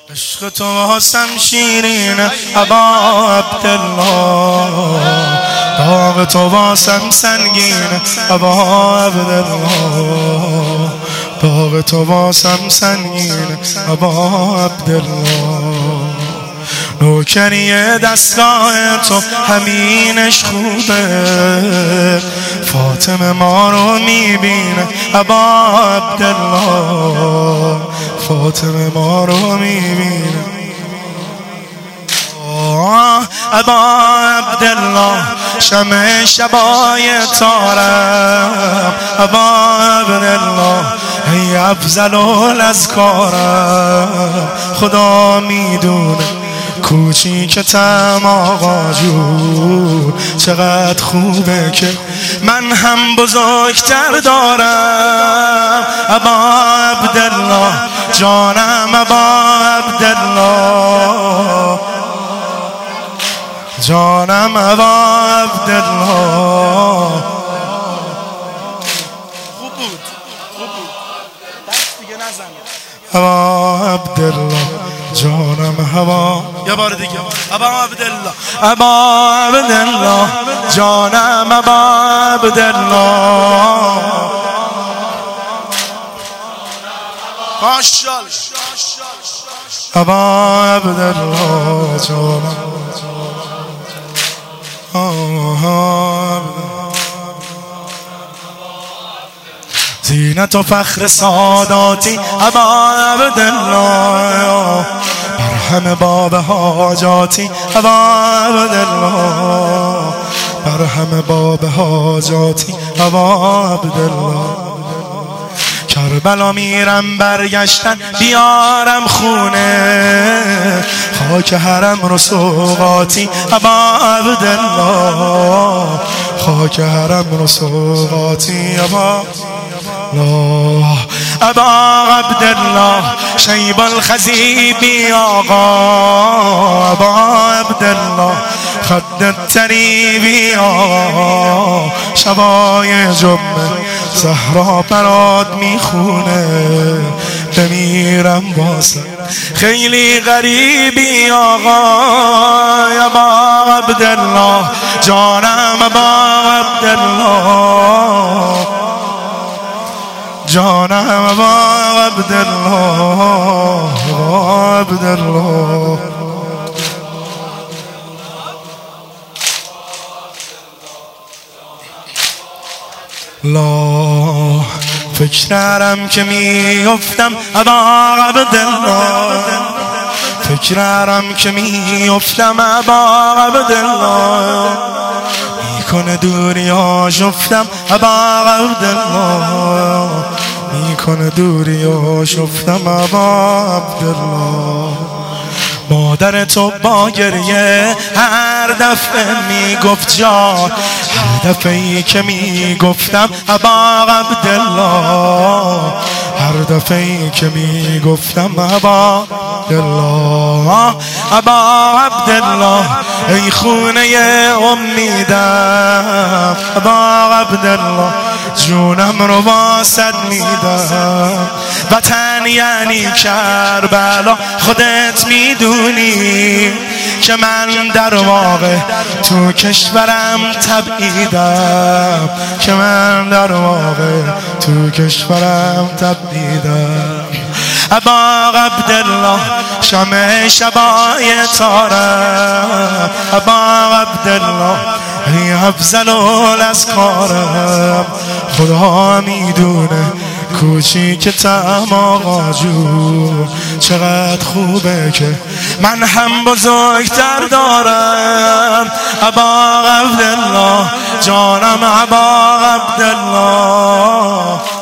عشق تو واسم شیرینه ابا عبدالله، داغ تو واسم سنگینه ابا عبدالله، داغ تو واسم سنگینه ابا عبدالله. نوکری دستگاه تو همینش خوبه، فاطمه ما رو میبینه ابا عبدالله، فاطمه ما رو میبینه ابا عبدالله. شمع شبای تارم ابا عبدالله، ای افضل الاذکارم. خدا میدونه کوچیکتم آقا جون، چقدر خوبه که من هم بزرگتر دارم ابا عبدالله، جانم ابا عبدالله، جانم ابا عبدالله. خوب بود دست دیگه نزن ابا عبدالله، جانم هوا. یه بار دیگه ابا عبدالله، ابا عبدالله، جانم ابا عبدالله. ماشاءالله ابا عبدالله، جانم زینت و فخر ساداتی ابا عبدالله، برهم باب حاجاتی ابا عبدالله، برهم باب حاجاتی ابا عبدالله. کربلا میرم برگشتن بیارم خونه، خاک حرم رو سوقاتی ابا عبدالله، خاک حرم رو سوقاتی ابا الله. ابا عبدالله شیب الخزیبی آقا، ابا عبدالله خدت تریبی آقا. شبای جمعه زهرا برات میخونه، بمیرم واسه خیلی غریبی آقا. ابا عبدالله، جانم ابا عبدالله، جانم ابا عبدالله، ابا عبدالله. لا فکر نرم که میافتم ابا عبدالله، فکر نرم که میافتم ابا عبدالله. میکنه دوریا شفتم ابا عبدالله، میکنه دوریا شفتم ابا عبدالله. مادر تو با گریه هر دفعه میگفت جان، هر دفعه که میگفتم ابا عبدالله، هر دفعه که میگفتم ابا عبدالله. ابا عبدالله ای خونه امیدم ابا عبدالله، جونم رو واسد میدم. وطن یعنی کربلا، خودت میدونی که من در واقع تو کشورم تبعیدم، که من در واقع تو کشورم تبعیدم. ابا عبدالله شمع شبای تارم ابا عبدالله، ای افضل الاذکارم. خدا میدونه کوچیکتم آقا جون، چقدر خوبه که من هم بزرگتر دارم ابا عبدالله، جانم ابا عبدالله.